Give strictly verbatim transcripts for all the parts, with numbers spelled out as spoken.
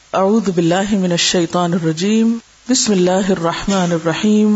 اعوذ باللہ من الشیطان الرجیم بسم اللہ الرحمن الرحیم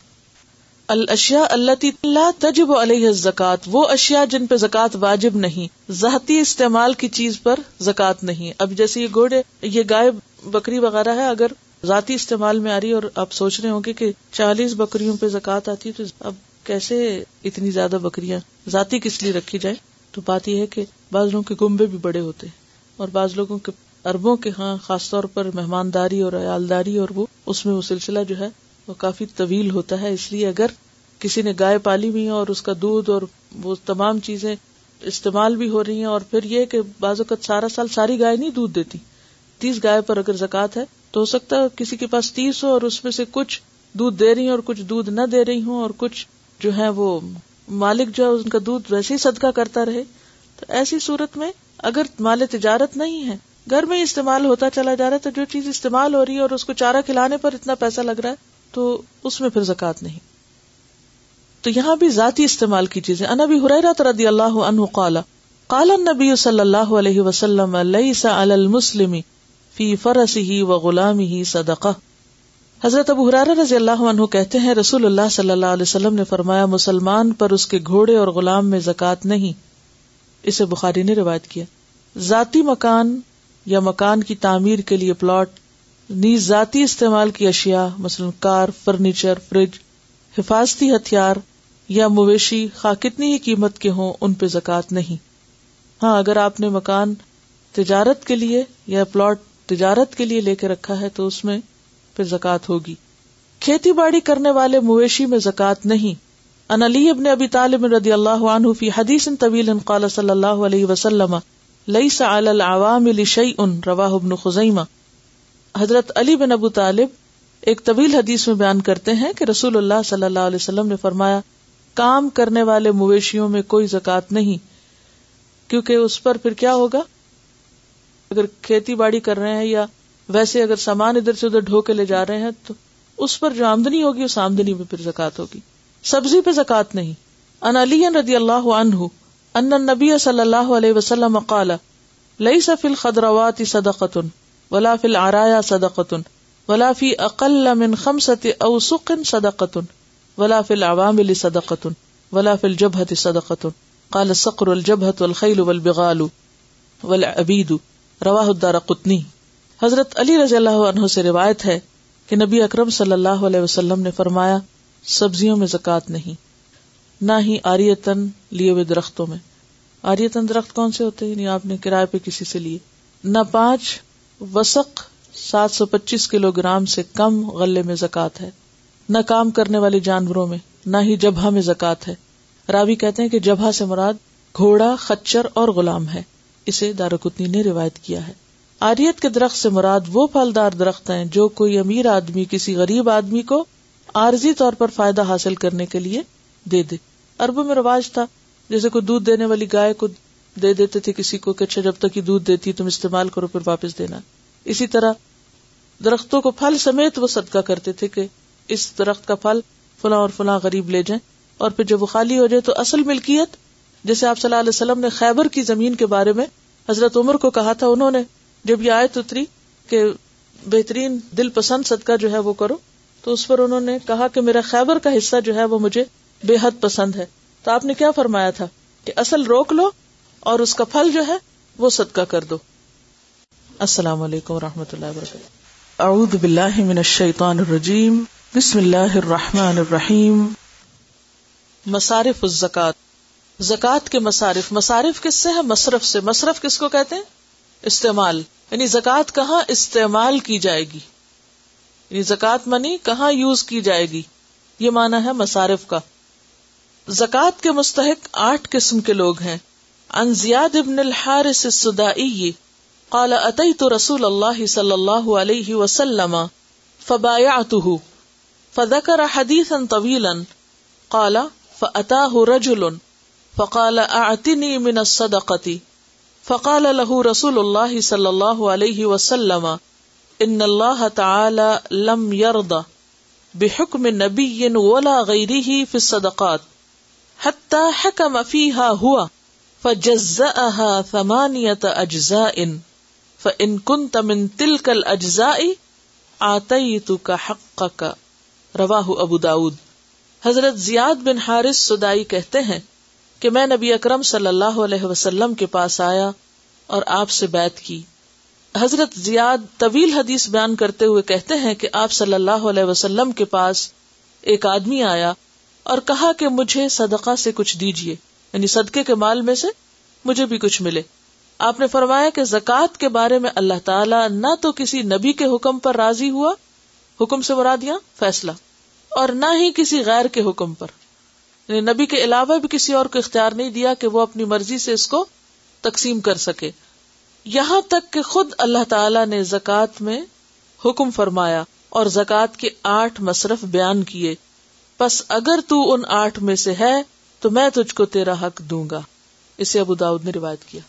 الاشیاء التي لا تجب علیہ الزکاة، وہ اشیاء جن پہ زکوٰۃ واجب نہیں، ذاتی استعمال کی چیز پر زکوٰۃ نہیں۔ اب جیسے یہ گھوڑے، یہ گائے بکری وغیرہ ہے، اگر ذاتی استعمال میں آ رہی ہے اور آپ سوچ رہے ہوں گے کہ چالیس بکریوں پہ زکوٰۃ آتی ہے، تو اب کیسے اتنی زیادہ بکریاں ذاتی کس لیے رکھی جائے؟ تو بات یہ ہے کہ بعض لوگوں کے گنبے بھی بڑے ہوتے ہیں اور بعض لوگوں کے اربوں کے ہاں خاص طور پر مہمانداری اور عیالداری، اور وہ اس میں وہ سلسلہ جو ہے وہ کافی طویل ہوتا ہے۔ اس لیے اگر کسی نے گائے پالی ہوئی ہے اور اس کا دودھ اور وہ تمام چیزیں استعمال بھی ہو رہی ہیں، اور پھر یہ کہ بعض اوقات سارا سال ساری گائے نہیں دودھ دیتی، تیس گائے پر اگر زکوٰۃ ہے تو ہو سکتا ہے کسی کے پاس تیس ہو اور اس میں سے کچھ دودھ دے رہی ہیں اور کچھ دودھ نہ دے رہی ہوں، اور کچھ جو ہے وہ مالک جو ہے ان کا دودھ ویسے ہی صدقہ کرتا رہے۔ تو ایسی صورت میں اگر مال تجارت نہیں ہے، گھر میں استعمال ہوتا چلا جا رہا ہے، تو جو چیز استعمال ہو رہی ہے اور اس کو چارہ کھلانے پر اتنا پیسہ لگ رہا ہے تو اس میں پھر زکوٰۃ نہیں۔ تو یہاں بھی ذاتی استعمال کی چیزیں۔ عن ابی ہریرہ رضی اللہ عنہ قال قال النبی صلی اللہ علیہ وسلم لیس علی المسلم فی فرسہ وغلامہ صدقہ۔ حضرت ابو ہریرہ رضی اللہ عنہ کہتے ہیں رسول اللہ صلی اللہ علیہ وسلم نے فرمایا مسلمان پر اس کے گھوڑے اور غلام میں زکوٰۃ نہیں۔ اسے بخاری نے روایت کیا۔ ذاتی مکان یا مکان کی تعمیر کے لیے پلاٹ، نیز ذاتی استعمال کی اشیاء مثلا کار، فرنیچر، فریج، حفاظتی ہتھیار یا مویشی خواہ کتنی ہی قیمت کے ہوں، ان پہ زکوٰۃ نہیں۔ ہاں اگر آپ نے مکان تجارت کے لیے یا پلاٹ تجارت کے لیے لے کے رکھا ہے تو اس میں پھر زکوٰۃ ہوگی۔ کھیتی باڑی کرنے والے مویشی میں زکوٰۃ نہیں۔ ان علی ابن ابی طالب رضی اللہ عنہ فی حدیث طویل قال صلی اللہ علیہ وسلم لیس علی العوامل شیء رواہ ابن خزیمہ۔ حضرت علی بن ابو طالب ایک طویل حدیث میں بیان کرتے ہیں کہ رسول اللہ صلی اللہ علیہ وسلم نے فرمایا کام کرنے والے مویشیوں میں کوئی زکوٰۃ نہیں، کیونکہ اس پر پھر کیا ہوگا؟ اگر کھیتی باڑی کر رہے ہیں یا ویسے اگر سامان ادھر سے ادھر ڈھو کے لے جا رہے ہیں تو اس پر جو آمدنی ہوگی اس آمدنی میں پھر زکوٰۃ ہوگی۔ سبزی پہ زکوٰۃ نہیں۔ ان علی رضی اللہ عنہ ان النبی صلی اللہ علیہ وسلم قال لیس فی الخضروات صدقۃ ولا فی العرایا صدقۃ ولا فی اقل من خمسۃ اوسق صدقۃ ولا فی العوامل صدقۃ ولا فی الجبہۃ صدقۃ قال الصقر والجبہۃ والخیل والبغال والعبید رواہ الدارقطنی۔ حضرت علی رضی اللہ عنہ سے روایت ہے کہ نبی اکرم صلی اللہ علیہ وسلم نے فرمایا سبزیوں میں زکوٰۃ نہیں، نہ ہی عاریتن لیے ہوئے درختوں میں۔ عاریتن درخت کون سے ہوتے ہیں؟ یعنی آپ نے کرائے پہ کسی سے لیے۔ نہ پانچ وسق سات سو پچیس کلو گرام سے کم غلے میں زکوٰۃ ہے، نہ کام کرنے والے جانوروں میں، نہ ہی جبہہ میں زکوٰۃ ہے۔ راوی کہتے ہیں کہ جبہہ سے مراد گھوڑا، خچر اور غلام ہے۔ اسے دارقطنی نے روایت کیا ہے۔ عاریت کے درخت سے مراد وہ پھلدار درخت ہیں جو کوئی امیر آدمی کسی غریب آدمی کو عارضی طور پر فائدہ حاصل کرنے کے لیے دے دے۔ عربوں میں رواج تھا جیسے کوئی دودھ دینے والی گائے کو دے دیتے تھے کسی کو کہ اچھا جب تک یہ دودھ دیتی تم استعمال کرو پھر واپس دینا۔ اسی طرح درختوں کو پھل سمیت وہ صدقہ کرتے تھے کہ اس درخت کا پھل فلاں اور فلاں غریب لے جائیں، اور پھر جب وہ خالی ہو جائے تو اصل ملکیت، جیسے آپ صلی اللہ علیہ وسلم نے خیبر کی زمین کے بارے میں حضرت عمر کو کہا تھا، انہوں نے جب یہ آیت اتری کہ بہترین دل پسند صدقہ جو ہے وہ کرو، تو اس پر انہوں نے کہا کہ میرا خیبر کا حصہ جو ہے وہ مجھے بے حد پسند ہے۔ تو آپ نے کیا فرمایا تھا کہ اصل روک لو اور اس کا پھل جو ہے وہ صدقہ کر دو۔ السلام علیکم ورحمۃ اللہ وبرکاتہ۔ اعوذ باللہ من الشیطان الرجیم بسم اللہ الرحمن الرحیم۔ مصارف الزکاة، زکوٰۃ کے مصارف۔ مصارف کس سے ہے؟ مصرف سے۔ مصرف کس کو کہتے ہیں؟ استعمال، یعنی زکوٰۃ کہاں استعمال کی جائے گی، یعنی زکوٰۃ منی کہاں یوز کی جائے گی، یہ معنی ہے مصارف کا۔ زکوٰۃ کے مستحق آٹھ قسم کے لوگ ہیں۔ عن زیاد بن الحارث السدائی قال اتیت رسول اللہ صلی اللہ علیہ وسلم فبایعته فذکر حدیثا طویلا قال فأتاه رجل فقال اعطنی من الصدقة فقال له رسول اللہ صلی اللہ علیہ وسلم ان اللہ تعالی لم يرض بحکم نبی ولا غیرہ فی الصدقات حتی حکم فیہا ہوا فجزأها ثمانیة اجزاء فإن كنت من تلك الأجزاء آتيتك حقك. رواہ ابو داود. حضرت زیاد بن حارث سدائی کہتے ہیں کہ میں نبی اکرم صلی اللہ علیہ وسلم کے پاس آیا اور آپ سے بیعت کی. حضرت زیاد طویل حدیث بیان کرتے ہوئے کہتے ہیں کہ آپ صلی اللہ علیہ وسلم کے پاس ایک آدمی آیا اور کہا کہ مجھے صدقہ سے کچھ دیجیے، یعنی صدقے کے مال میں سے مجھے بھی کچھ ملے. آپ نے فرمایا کہ زکوٰۃ کے بارے میں اللہ تعالیٰ نہ تو کسی نبی کے حکم پر راضی ہوا، حکم سے مراد یہاں فیصلہ، اور نہ ہی کسی غیر کے حکم پر، یعنی نبی کے علاوہ بھی کسی اور کو اختیار نہیں دیا کہ وہ اپنی مرضی سے اس کو تقسیم کر سکے. یہاں تک کہ خود اللہ تعالیٰ نے زکوٰۃ میں حکم فرمایا اور زکوٰۃ کے آٹھ مصرف بیان کیے، پس اگر تو ان آٹھ میں سے ہے تو میں تجھ کو تیرا حق دوں گا. اسے ابو داؤد نے روایت کیا.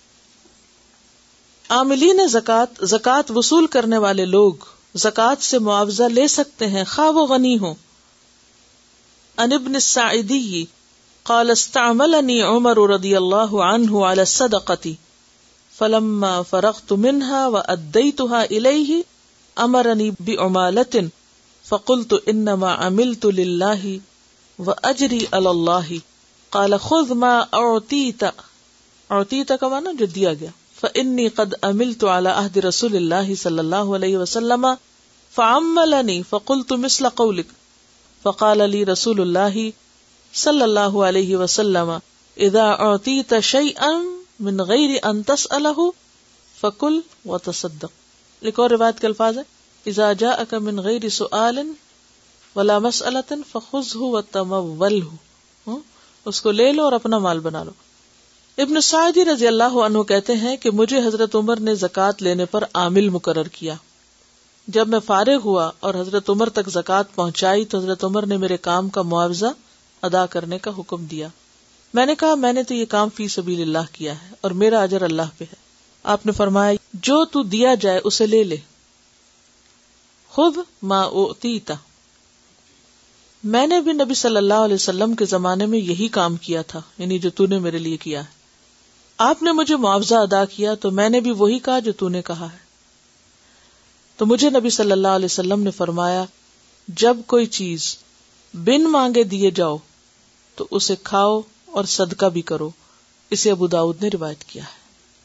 عاملین زکوٰۃ، زکوٰۃ وصول کرنے والے لوگ زکوٰۃ سے معاوضہ لے سکتے ہیں خواہ وہ غنی ہوں. عن ابن الساعدی قال استعملني عمر رضی اللہ عنہ على الصدقة فلما فرغت منها وأديتها إليه امرني بعمالة فقلت انما عملت لله واجري على الله قال خذ ما اعطيت، اعطيت کا معنی جو دیا گیا، فانی قد عملت على عهد رسول الله صلی اللہ علیہ وسلم فعملني فقلت مثل قولك فقال لي رسول الله صلی اللہ علیہ وسلم اذا اعطيت شيئا من غیر ان تسأله فکل وتصدق. ایک اور روایت کے الفاظ ہے اذا جاءك من غیر سؤال ولا مسألة فخذه وتموله، اس کو لے لو اور اپنا مال بنا لو. ابن سعدی رضی اللہ عنہ کہتے ہیں کہ مجھے حضرت عمر نے زکوٰۃ لینے پر عامل مقرر کیا. جب میں فارغ ہوا اور حضرت عمر تک زکوٰۃ پہنچائی تو حضرت عمر نے میرے کام کا معاوضہ ادا کرنے کا حکم دیا. میں نے کہا میں نے تو یہ کام فی سبیل اللہ کیا ہے اور میرا اجر اللہ پہ ہے. آپ نے فرمایا جو تو دیا جائے اسے لے لے. خذ ما اعطیت، میں نے بھی نبی صلی اللہ علیہ وسلم کے زمانے میں یہی کام کیا تھا، یعنی جو تو نے میرے لیے کیا ہے. آپ نے مجھے معاوضہ ادا کیا تو میں نے بھی وہی کہا جو تو نے کہا ہے. تو مجھے نبی صلی اللہ علیہ وسلم نے فرمایا جب کوئی چیز بن مانگے دیے جاؤ تو اسے کھاؤ اور صدقہ بھی کرو. اسے ابو داؤد نے روایت کیا ہے.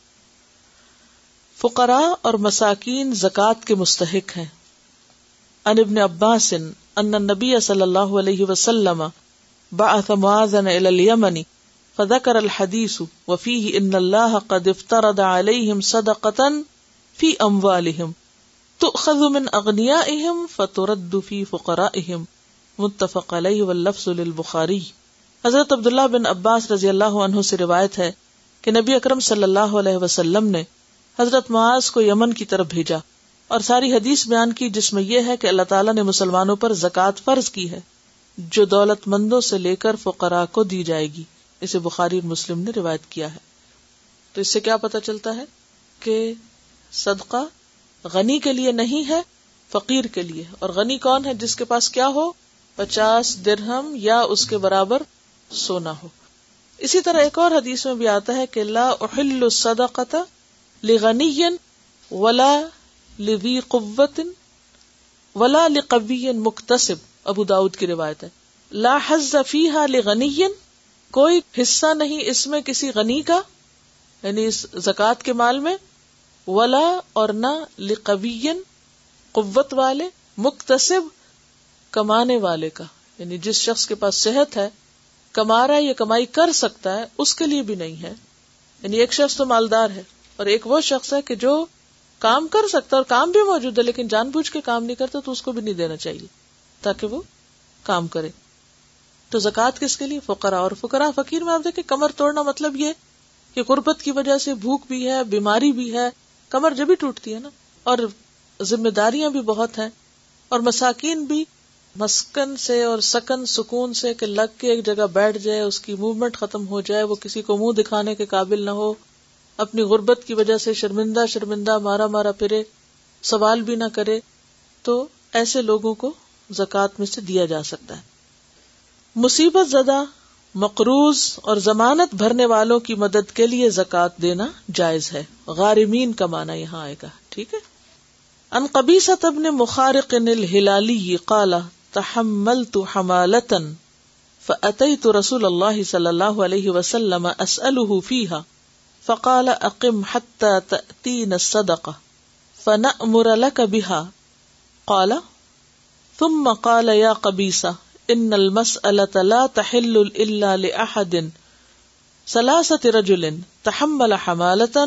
فقراء اور مساکین زکوٰۃ کے مستحق ہیں. عن ابن عباس ان النبی صلی اللہ علیہ وسلم بعث معاذا الى اليمن فذكر الحديث وفيه ان الله قد افترض عليهم صدقة في اموالهم تؤخذ من اغنيائهم فترد في فقرائهم. متفق علیہ واللفظ للبخاری. حضرت عبداللہ بن عباس رضی اللہ عنہ سے روایت ہے کہ نبی اکرم صلی اللہ علیہ وسلم نے حضرت معاذ کو یمن کی طرف بھیجا اور ساری حدیث بیان کی جس میں یہ ہے کہ اللہ تعالیٰ نے مسلمانوں پر زکوٰۃ فرض کی ہے جو دولت مندوں سے لے کر فقراء کو دی جائے گی. اسے بخاری اور مسلم نے روایت کیا ہے. تو اس سے کیا پتہ چلتا ہے کہ صدقہ غنی کے لیے نہیں ہے، فقیر کے لیے. اور غنی کون ہے؟ جس کے پاس کیا ہو، پچاس درہم یا اس کے برابر سونا ہو. اسی طرح ایک اور حدیث میں بھی آتا ہے کہ لا احل الصدقۃ لغنی ولا لذی قوت ولا لقوی مکتسب. ابو داؤد کی روایت ہے لا حظ فیہا لغنی، کوئی حصہ نہیں اس میں کسی غنی کا، یعنی اس زکوٰۃ کے مال میں، ولا اور نہ لقوی قوت والے، مکتسب کمانے والے کا، یعنی جس شخص کے پاس صحت ہے، کما رہا ہے یا کمائی کر سکتا ہے، اس کے لیے بھی نہیں ہے. یعنی ایک شخص تو مالدار ہے اور ایک وہ شخص ہے کہ جو کام کر سکتا ہے اور کام بھی موجود ہے لیکن جان بوجھ کے کام نہیں کرتا، تو اس کو بھی نہیں دینا چاہیے تاکہ وہ کام کرے. تو زکوٰۃ کس کے لیے؟ فقراء. اور فقراء فقیر میں آپ دیکھیں کمر توڑنا مطلب یہ کہ غربت کی وجہ سے بھوک بھی ہے، بیماری بھی ہے، کمر جب بھی ٹوٹتی ہے نا، اور ذمہ داریاں بھی بہت ہیں. اور مساکین بھی مسکن سے اور سکن سکون سے کہ لگ کے ایک جگہ بیٹھ جائے، اس کی موومنٹ ختم ہو جائے، وہ کسی کو منہ دکھانے کے قابل نہ ہو، اپنی غربت کی وجہ سے شرمندہ شرمندہ مارا مارا پھرے، سوال بھی نہ کرے، تو ایسے لوگوں کو زکوٰۃ میں سے دیا جا سکتا ہے. مصیبت زدہ مقروض اور ضمانت بھرنے والوں کی مدد کے لیے زکوٰۃ دینا جائز ہے. غارمین کا معنی یہاں آئے گا. ٹھیک ہے. ان قبیصۃ بن مخارق الہلالی قال تحملت حمالۃ فأتيت رسول الله صلی اللہ علیہ وسلم اسأله فيها فقال اقم حتى تأتينا الصدقة فنأمر لك بها قال ثم قال يا قبيصة ان المسألة لا تحل الا لأحد ثلاثة رجل تحمل حمالة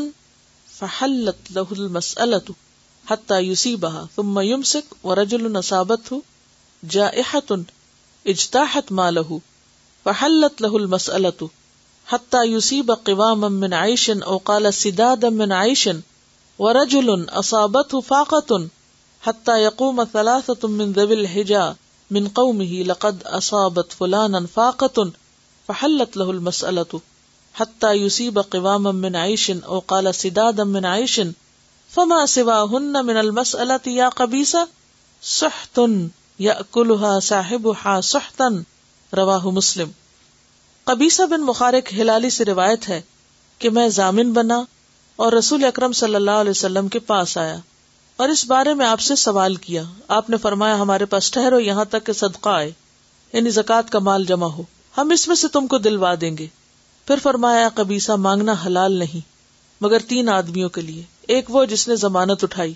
فحلت له المسألة حتى يصيبها ثم يمسك ورجل أصابته جائحة اجتاحت ماله فحلت له المسألة حتى يصيب قواما من عيش او قال سدادا من عيش ورجل أصابته فاقة حتى يقوم ثلاثة من ذوي الحجى من قومه لقد أصابت فلانا فاقة فحلت له المسألة حتى يصيب قواما من عيش او قال سدادا من عيش فما سواهن من المسألة يا قبيصة سحت يأكلها صاحبها سحتا. رواہ مسلم. قبیصہ بن مخارق ہلالی سے روایت ہے کہ میں ضامن بنا اور رسول اکرم صلی اللہ علیہ وسلم کے پاس آیا اور اس بارے میں آپ سے سوال کیا. آپ نے فرمایا ہمارے پاس ٹھہرو یہاں تک کہ صدقہ آئے، یعنی زکوٰۃ کا مال جمع ہو، ہم اس میں سے تم کو دلوا دیں گے. پھر فرمایا قبیصہ مانگنا حلال نہیں مگر تین آدمیوں کے لیے، ایک وہ جس نے ضمانت اٹھائی،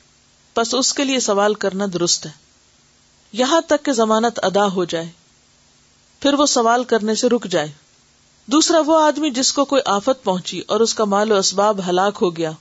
پس اس کے لیے سوال کرنا درست ہے یہاں تک کہ ضمانت ادا ہو جائے، پھر وہ سوال کرنے سے رک جائے. دوسرا وہ آدمی جس کو کوئی آفت پہنچی اور اس کا مال و اسباب ہلاک ہو گیا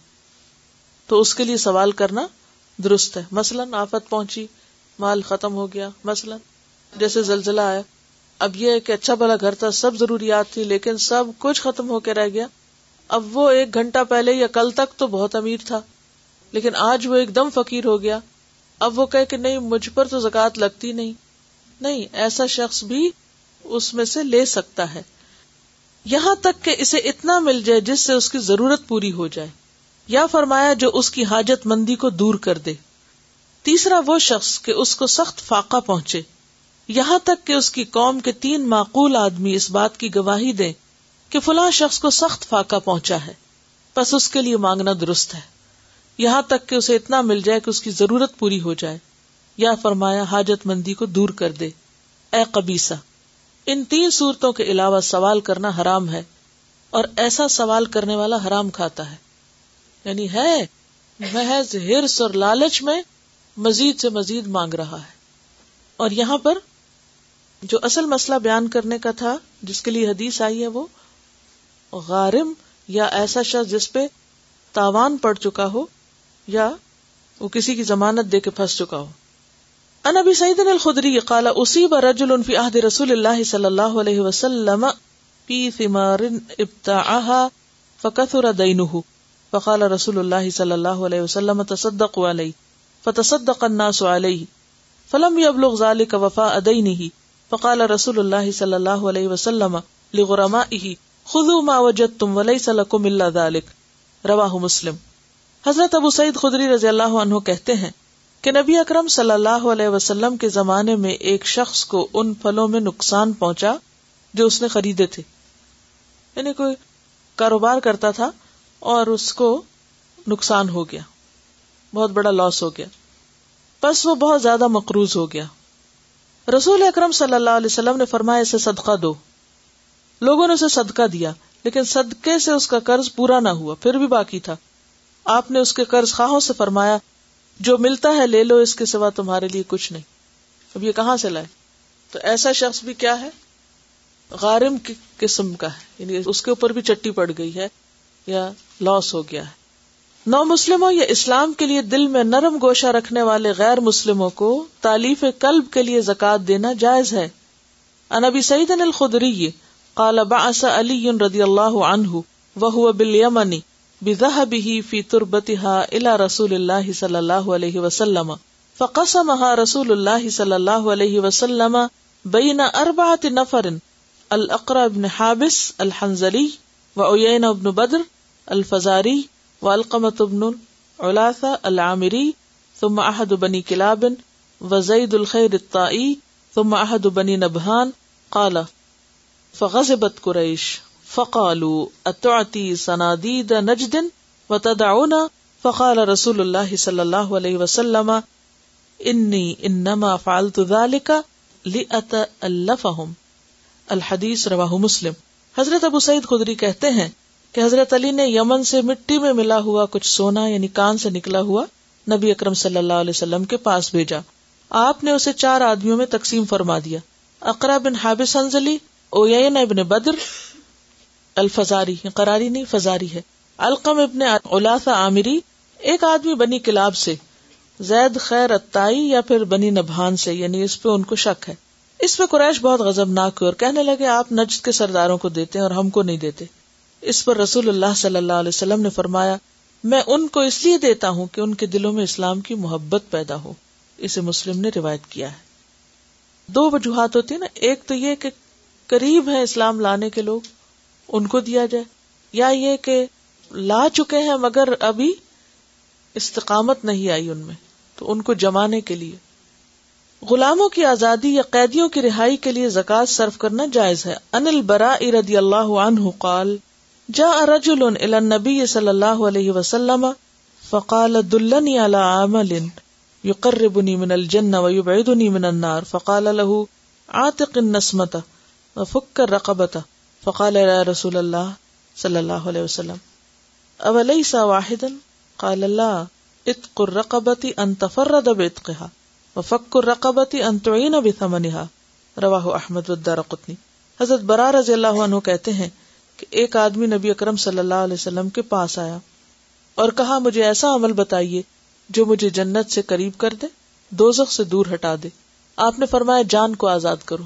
تو اس کے لیے سوال کرنا درست ہے. مثلا آفت پہنچی، مال ختم ہو گیا، مثلا جیسے زلزلہ آیا. اب یہ کہ اچھا بھلا گھر تھا، سب ضروریات تھی، لیکن سب کچھ ختم ہو کے رہ گیا. اب وہ ایک گھنٹہ پہلے یا کل تک تو بہت امیر تھا، لیکن آج وہ ایک دم فقیر ہو گیا. اب وہ کہے کہ نہیں مجھ پر تو زکوٰۃ لگتی نہیں. نہیں، ایسا شخص بھی اس میں سے لے سکتا ہے یہاں تک کہ اسے اتنا مل جائے جس سے اس کی ضرورت پوری ہو جائے، یا فرمایا جو اس کی حاجت مندی کو دور کر دے. تیسرا وہ شخص کہ اس کو سخت فاقہ پہنچے، یہاں تک کہ اس کی قوم کے تین معقول آدمی اس بات کی گواہی دیں کہ فلاں شخص کو سخت فاقہ پہنچا ہے، پس اس کے لیے مانگنا درست ہے یہاں تک کہ اسے اتنا مل جائے کہ اس کی ضرورت پوری ہو جائے، یا فرمایا حاجت مندی کو دور کر دے. اے قبیصہ، ان تین صورتوں کے علاوہ سوال کرنا حرام ہے، اور ایسا سوال کرنے والا حرام کھاتا ہے. یعنی ہے محض حرص اور لالچ میں مزید سے مزید مانگ رہا ہے. اور یہاں پر جو اصل مسئلہ بیان کرنے کا تھا جس کے لیے حدیث آئی ہے وہ غارم یا ایسا شخص جس پہ تاوان پڑ چکا ہو یا وہ کسی کی ضمانت دے کے پھنس چکا ہو. عن ابی سعید الخدری قال اصیب رجل فی عہد رسول اللہ صلی اللہ علیہ وسلم فی ثمار ابتاعها فکثر دینه فقال رسول اللہ صلی اللہ علیہ وسلم تصدقوا علیہ فتصدق الناس علیہ فلم يبلغ ذلك وفاء دینه فقال رسول اللہ صلی اللہ علیہ وسلم لغرمائه خذوا ما وجدتم وليس لكم الا ذلك. رواہ مسلم. حضرت ابو سعید خدری رضی اللہ عنہ کہتے ہیں کہ نبی اکرم صلی اللہ علیہ وسلم کے زمانے میں ایک شخص کو ان پھلوں میں نقصان پہنچا جو اس نے خریدے تھے. یعنی کوئی کاروبار کرتا تھا اور اس کو نقصان ہو گیا، بہت بڑا لاس ہو گیا، پس وہ بہت زیادہ مقروض ہو گیا. رسول اکرم صلی اللہ علیہ وسلم نے فرمایا اسے صدقہ دو. لوگوں نے اسے صدقہ دیا، لیکن صدقے سے اس کا قرض پورا نہ ہوا، پھر بھی باقی تھا. آپ نے اس کے قرض خواہوں سے فرمایا جو ملتا ہے لے لو، اس کے سوا تمہارے لیے کچھ نہیں. اب یہ کہاں سے لائے؟ تو ایسا شخص بھی کیا ہے؟ غارم کی قسم کا ہے، یعنی اس کے اوپر بھی چٹی پڑ گئی ہے یا لاس ہو گیا ہے. نو مسلموں یا اسلام کے لیے دل میں نرم گوشہ رکھنے والے غیر مسلموں کو تالیف قلب کے لیے زکوٰۃ دینا جائز ہے. عن ابی سعید الخدری قال بعث علی رضی اللہ عنہ وهو بالیمن بذهبه في تربتها الى رسول اللہ صلی اللہ علیہ وسلم فقسمها رسول اللہ صلی اللہ علیہ وسلم بین اربعة نفر الاقرع بن حابس الحنظلی وعیینہ بن بدر الفزاری والقمة بن علاثہ العامری ثم احد بنی کلاب وزید الخیر الطائی ثم احد بنی نبہان. قال فغضبت قریش فقالوا اتعطی صنادید نجد وتدعونا فقال رسول اللہ صلی اللہ علیہ وسلم انی انما فعلت ذلك لأتألفهم. الحدیث رواہ مسلم. حضرت ابو سعید خدری کہتے ہیں کہ حضرت علی نے یمن سے مٹی میں ملا ہوا کچھ سونا یعنی کان سے نکلا ہوا نبی اکرم صلی اللہ علیہ وسلم کے پاس بھیجا. آپ نے اسے چار آدمیوں میں تقسیم فرما دیا. اقرا بن حابس حنظلی، اویینہ ابن بدر الفزاری، قراری نہیں فزاری ہے، علقم ابن علاثہ عامری، ایک آدمی بنی کلاب سے، زید خیر الطائی یا پھر بنی نبھان سے، یعنی اس پہ ان کو شک ہے. اس پہ قریش بہت غضبناک ہوئے اور کہنے لگے آپ نجد کے سرداروں کو دیتے ہیں اور ہم کو نہیں دیتے. اس پر رسول اللہ صلی اللہ علیہ وسلم نے فرمایا میں ان کو اس لیے دیتا ہوں کہ ان کے دلوں میں اسلام کی محبت پیدا ہو. اسے مسلم نے روایت کیا ہے. دو وجوہات ہوتی ہیں نا، ایک تو یہ کہ قریب ہیں اسلام لانے کے لوگ، ان کو دیا جائے، یا یہ کہ لا چکے ہیں مگر ابھی استقامت نہیں آئی ان میں، تو ان کو جمانے کے لیے. غلاموں کی آزادی یا قیدیوں کی رہائی کے لیے زکوٰۃ صرف کرنا جائز ہے. ان البراء رضی اللہ عنہ قال جاء رجل الى النبي صلی اللہ علیہ وسلم فقال دلنی علی عمل یقربنی من الجنہ ویبعدنی من النار فقال له عاتق النسمة وفك الرقبة فقال يا رسول اللہ صلی اللہ علیہ وسلم اولیس واحدا قال لا اتق الرقبة ان تفرد بعتقها وفك الرقبة ان تعین بثمنها رواہ احمد والدارقطنی. حضرت براء رضی اللہ عنہ کہتے ہیں کہ ایک آدمی نبی اکرم صلی اللہ علیہ وسلم کے پاس آیا اور کہا مجھے ایسا عمل بتائیے جو مجھے جنت سے قریب کر دے، دوزخ سے دور ہٹا دے. آپ نے فرمایا جان کو آزاد کرو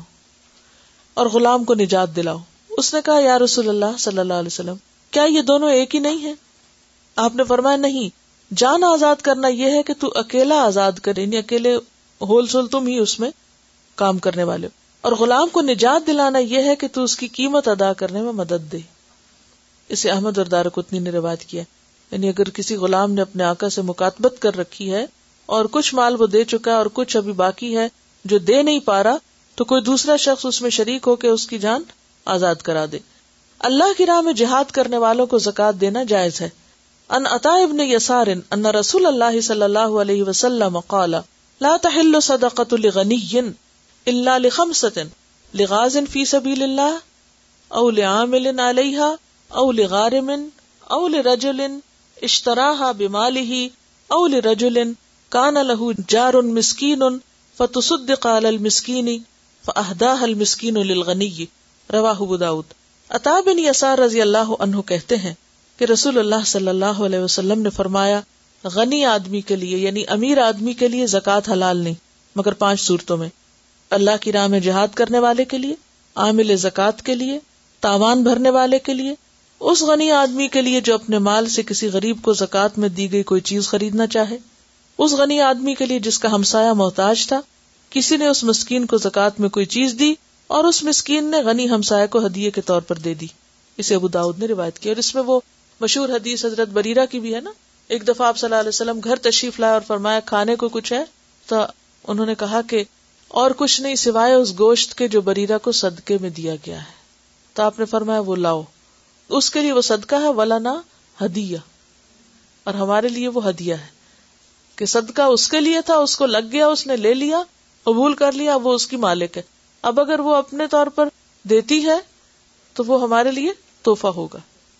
اور غلام کو نجات دلاؤ. اس نے کہا یا رسول اللہ صلی اللہ علیہ وسلم کیا یہ دونوں ایک ہی نہیں ہیں؟ آپ نے فرمایا نہیں، جان آزاد کرنا یہ ہے کہ تو اکیلا آزاد کرے، یعنی اکیلے ہول سول تم ہی اس میں کام کرنے والے ہو، اور غلام کو نجات دلانا یہ ہے کہ تو اس کی قیمت ادا کرنے میں مدد دے. اسے احمد اور دارقطنی نے روایت کیا. یعنی اگر کسی غلام نے اپنے آقا سے مکاتبت کر رکھی ہے اور کچھ مال وہ دے چکا ہے اور کچھ ابھی باقی ہے جو دے نہیں پا رہا، تو کوئی دوسرا شخص اس میں شریک ہو کے اس کی جان آزاد کرا دے. اللہ کی راہ میں جہاد کرنے والوں کو زکوٰۃ دینا جائز ہے. ان عطاء ابن یسار ان رسول اللہ صلی اللہ علیہ وسلم قال لا تحل صدقۃ لغنی الا لخمسۃ لغاز فی سبیل اللہ او لعامل علیہا او لغارم او لرجل اشتراها بمالہ او لرجل کان له جار مسکین فتصدق علی المسکین فاہداها المسکین للغنی رواہ ابو داؤد. عطاء بن یسار رضی اللہ عنہ کہتے ہیں کہ رسول اللہ صلی اللہ علیہ وسلم نے فرمایا غنی آدمی کے لیے یعنی امیر آدمی کے لیے زکوٰۃ حلال نہیں مگر پانچ صورتوں میں: اللہ کی راہ میں جہاد کرنے والے کے لیے، عامل زکوٰۃ کے لیے، تاوان بھرنے والے کے لیے، اس غنی آدمی کے لیے جو اپنے مال سے کسی غریب کو زکوٰۃ میں دی گئی کوئی چیز خریدنا چاہے، اس غنی آدمی کے لیے جس کا ہمسایہ محتاج تھا، کسی نے اس مسکین کو زکوٰۃ میں کوئی چیز دی اور اس مسکین نے غنی ہمسایہ کو ہدیے کے طور پر دے دی. اسے ابو داؤد نے روایت کیا. اور اس میں وہ مشہور حدیث حضرت بریرہ کی بھی ہے نا، ایک دفعہ آپ صلی اللہ علیہ وسلم گھر تشریف لائے اور فرمایا کھانے کو کچھ ہے؟ تو انہوں نے کہا کہ اور کچھ نہیں سوائے اس گوشت کے جو بریرہ کو صدقے میں دیا گیا ہے. تو آپ نے فرمایا وہ لاؤ. اس کے لیے وہ صدقہ ہے، ولنا ہدیہ، اور ہمارے لیے وہ ہدیہ ہے کہ صدقہ اس کے لیے تھا، اس کو لگ گیا، اس نے لے لیا، قبول کر لیا، وہ اس کی مالک ہے. اب اگر وہ اپنے طور پر دیتی ہے تو وہ ہمارے لیے تحفہ ہوگا.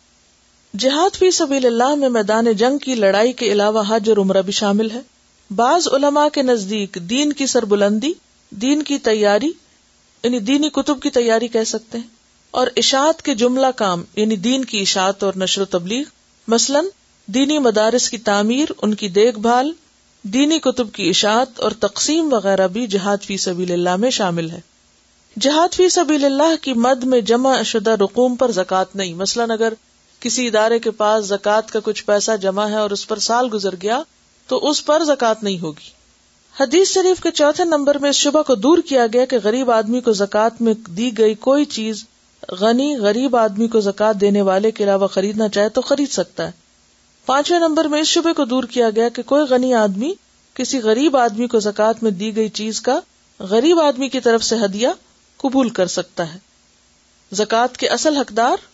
جہاد فی سبیل اللہ میں میدان جنگ کی لڑائی کے علاوہ حج اور عمرہ بھی شامل ہے. بعض علماء کے نزدیک دین کی سربلندی، دین کی تیاری یعنی دینی کتب کی تیاری کہہ سکتے ہیں، اور اشاعت کے جملہ کام یعنی دین کی اشاعت اور نشر و تبلیغ، مثلاً دینی مدارس کی تعمیر، ان کی دیکھ بھال، دینی کتب کی اشاعت اور تقسیم وغیرہ بھی جہاد فی سبیل اللہ میں شامل ہے. جہاد فی سبیل اللہ کی مد میں جمع شدہ رقوم پر زکوٰۃ نہیں. مثلاً اگر کسی ادارے کے پاس زکوٰۃ کا کچھ پیسہ جمع ہے اور اس پر سال گزر گیا تو اس پر زکوٰۃ نہیں ہوگی. حدیث شریف کے چوتھے نمبر میں اس شبہ کو دور کیا گیا کہ غریب آدمی کو زکوٰۃ میں دی گئی کوئی چیز غنی غریب آدمی کو زکوٰۃ دینے والے کے علاوہ خریدنا چاہے تو خرید سکتا ہے. پانچویں نمبر میں اس شبے کو دور کیا گیا کہ کوئی غنی آدمی کسی غریب آدمی کو زکوٰۃ میں دی گئی چیز کا غریب آدمی کی طرف سے ہدیہ قبول کر سکتا ہے. زکوٰۃ کے اصل حقدار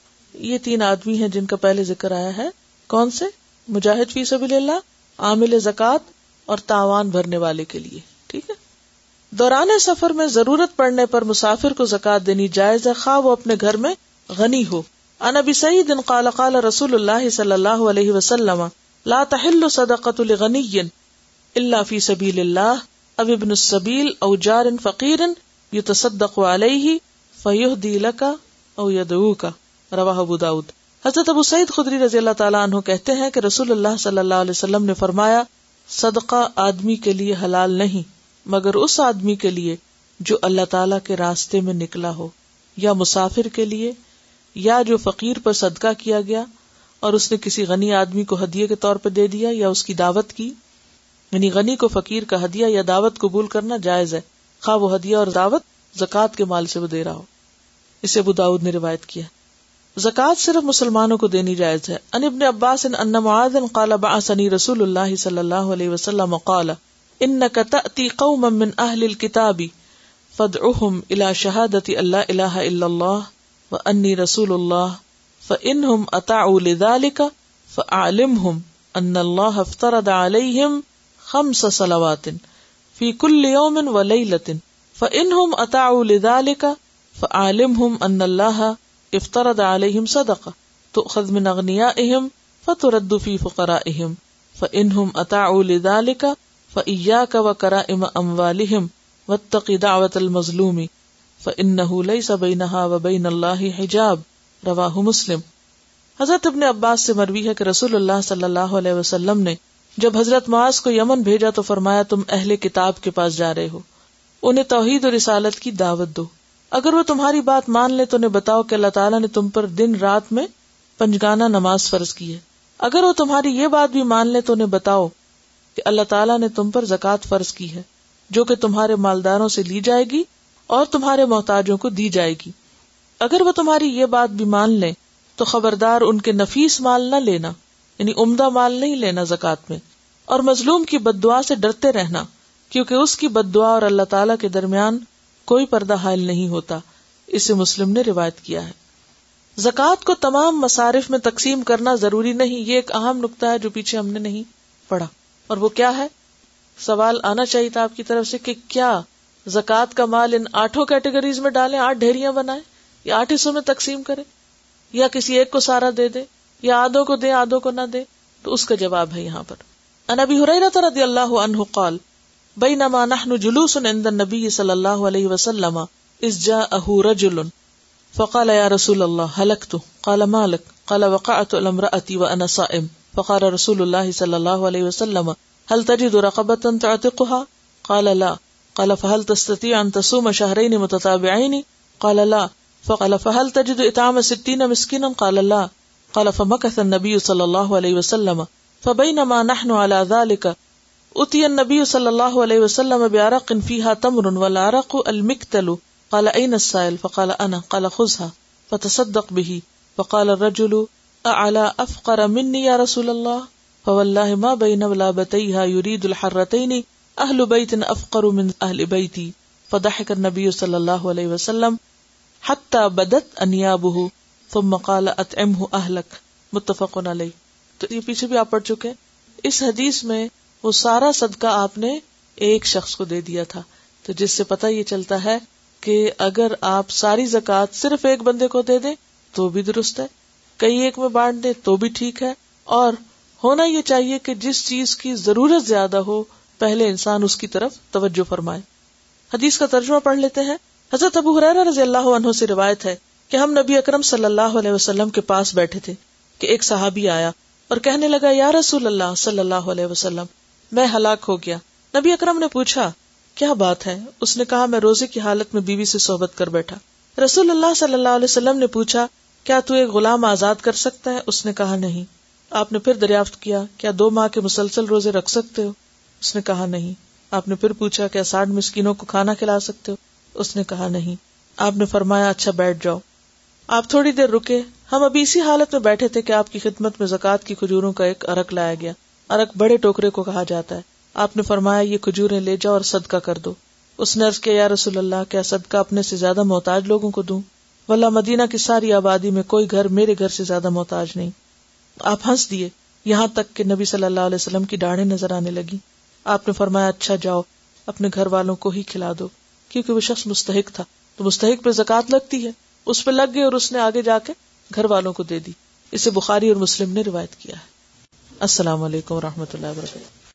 یہ تین آدمی ہیں جن کا پہلے ذکر آیا ہے. کون سے؟ مجاہد فی سبیل اللہ، عامل زکوٰۃ اور تاوان بھرنے والے کے لیے. ٹھیک ہے. دوران سفر میں ضرورت پڑنے پر مسافر کو زکوٰۃ دینی جائز ہے، خواہ وہ اپنے گھر میں غنی ہو. عن ابی سعید قال قال رسول اللہ صلی اللہ علیہ وسلم لا تحل صدقۃ لغنی الا فی سبیل اللہ او ابن السبیل او جار فقیر یتصدق علیہ فیہدی لک او یدعوک. رواہ ابو داؤد. حضرت ابو سعید خدری رضی اللہ تعالیٰ عنہ کہتے ہیں کہ رسول اللہ صلی اللہ علیہ وسلم نے فرمایا، صدقہ آدمی کے لیے حلال نہیں مگر اس آدمی کے لیے جو اللہ تعالیٰ کے راستے میں نکلا ہو، یا مسافر کے لیے، یا جو فقیر پر صدقہ کیا گیا اور اس نے کسی غنی آدمی کو ہدیے کے طور پہ دے دیا یا اس کی دعوت کی. یعنی غنی کو فقیر کا ہدیہ یا دعوت قبول کرنا جائز ہے، خواہ وہ ہدیہ اور دعوت زکوٰۃ کے مال سے وہ دے رہا ہو. اسے ابو داؤد نے روایت کیا. زکوٰۃ صرف مسلمانوں کو دینی جائز ہے. ان ابن عباس ان معاذ قال بعثني رسول اللہ صلی اللہ علیہ وسلم قال انک تأتی قوما من اہل الکتاب فادعهم الى شہادت ان لا الہ الا اللہ وانی رسول اللہ فانہم اطاعوا لذلك فاعلمهم ان اللہ افترض علیہم خمس صلوات فی کل یوم ولیلۃ فانہم اطاعوا لذلك فاعلمهم ان اللہ افترض علیہم صدقہ تؤخذ من اغنیائہم فترد فی فقرائہم فانہم اطاعوا لذلک فإیاک وکرائم اموالہم واتق دعوۃ المظلوم فإنہ لیس بینہا وبین اللہ حجاب. رواہ مسلم. حضرت ابن عباس سے مروی ہے کہ رسول اللہ صلی اللہ علیہ وسلم نے جب حضرت معاذ کو یمن بھیجا تو فرمایا، تم اہل کتاب کے پاس جا رہے ہو، انہیں توحید اور رسالت کی دعوت دو. اگر وہ تمہاری بات مان لے تو انہیں بتاؤ کہ اللہ تعالیٰ نے تم پر دن رات میں پنجگانہ نماز فرض کی ہے. اگر وہ تمہاری یہ بات بھی مان لے تو انہیں بتاؤ کہ اللہ تعالیٰ نے تم پر زکوٰۃ فرض کی ہے، جو کہ تمہارے مالداروں سے لی جائے گی اور تمہارے محتاجوں کو دی جائے گی. اگر وہ تمہاری یہ بات بھی مان لیں تو خبردار ان کے نفیس مال نہ لینا، یعنی عمدہ مال نہیں لینا زکوٰۃ میں، اور مظلوم کی بد دعا سے ڈرتے رہنا، کیونکہ اس کی بد دعا اور اللہ تعالیٰ کے درمیان کوئی پردہ حائل نہیں ہوتا. اسے مسلم نے روایت کیا ہے. زکوٰۃ کو تمام مصارف میں تقسیم کرنا ضروری نہیں، یہ ایک اہم نقطہ ہے جو پیچھے ہم نے نہیں پڑھا. اور وہ کیا ہے؟ سوال آنا چاہیے تھا آپ کی طرف سے کہ کیا زکوٰۃ کا مال ان آٹھوں کیٹیگریز میں ڈالیں، آٹھ ڈھیریاں بنائیں، یا آٹھ حصوں میں تقسیم کریں، یا کسی ایک کو سارا دے دے، یا آدھوں کو دے آدھوں کو نہ دے؟ تو اس کا جواب ہے یہاں پر. عن ابی ہریرہ رضی اللہ عنہ قال بینما نحن جلوس عند النبی صلی اللہ علیہ وسلم اذ جاءه رجل فقال یا رسول اللہ هلكت قال ما لك قال وقعت على امرأتي وانا صائم فقال رسول اللہ صلی اللہ علیہ وسلم هل تجد رقبة تعتقها قال لا قال فهل تستطيع ان تصوم شهرين متتابعين قال لا فقال فهل تجد اطعام ستين مسكينا قال لا قال فمكث النبي صلى الله عليه وسلم فبينما نحن على ذلك اتي النبي صلى الله عليه وسلم بعرق فيها تمر والعرق المكتل قال اين السائل فقال انا قال خذها فتصدق به فقال الرجل اعلى افقر مني يا رسول الله فوالله ما بين لابتيها يريد الحرتين اهل بيت افقر من اهل بيتي فضحك النبي صلى الله عليه وسلم حتى بدت انيابه ثم قال اطعمه اهلك متفق علیہ. تو یہ پیچھے بھی آپ پڑھ چکے ہیں. اس حدیث میں وہ سارا صدقہ آپ نے ایک شخص کو دے دیا تھا، تو جس سے پتہ یہ چلتا ہے کہ اگر آپ ساری زکوٰۃ صرف ایک بندے کو دے دیں تو بھی درست ہے، کئی ایک میں بانٹ دیں تو بھی ٹھیک ہے. اور ہونا یہ چاہیے کہ جس چیز کی ضرورت زیادہ ہو پہلے انسان اس کی طرف توجہ فرمائے. حدیث کا ترجمہ پڑھ لیتے ہیں. حضرت ابو ہریرہ رضی اللہ عنہ سے روایت ہے کہ ہم نبی اکرم صلی اللہ علیہ وسلم کے پاس بیٹھے تھے کہ ایک صحابی آیا اور کہنے لگا، یا رسول اللہ صلی اللہ علیہ وسلم میں ہلاک ہو گیا. نبی اکرم نے پوچھا کیا بات ہے؟ اس نے کہا میں روزے کی حالت میں بیوی سے صحبت کر بیٹھا. رسول اللہ صلی اللہ علیہ وسلم نے پوچھا کیا تو ایک غلام آزاد کر سکتا ہے؟ اس نے کہا نہیں. آپ نے پھر دریافت کیا کیا دو ماہ کے مسلسل روزے رکھ سکتے ہو؟ اس نے کہا نہیں. آپ نے پھر پوچھا کیا ساٹھ مسکینوں کو کھانا کھلا سکتے ہو؟ اس نے کہا نہیں. آپ نے فرمایا اچھا بیٹھ جاؤ. آپ تھوڑی دیر رکے. ہم ابھی اسی حالت میں بیٹھے تھے کہ آپ کی خدمت میں زکوٰۃ کی کھجوروں کا ایک عرق لایا گیا. عرق بڑے ٹوکرے کو کہا جاتا ہے. آپ نے فرمایا یہ کھجوریں لے جاؤ اور صدقہ کر دو. اس نے عرض کیا یا رسول اللہ کیا صدقہ اپنے سے زیادہ محتاج لوگوں کو دوں؟ واللہ مدینہ کی ساری آبادی میں کوئی گھر میرے گھر سے زیادہ محتاج نہیں. آپ ہنس دیے یہاں تک کہ نبی صلی اللہ علیہ وسلم کی ڈاڑھیں نظر آنے لگی. آپ نے فرمایا اچھا جاؤ اپنے گھر والوں کو ہی کھلا دو، کیونکہ وہ شخص مستحق تھا. تو مستحق پہ زکوٰۃ لگتی ہے، اس پہ لگ گئی اور اس نے آگے جا کے گھر والوں کو دے دی. اسے بخاری اور مسلم نے روایت کیا ہے. السلام علیکم و رحمۃ اللہ وبرکاتہ.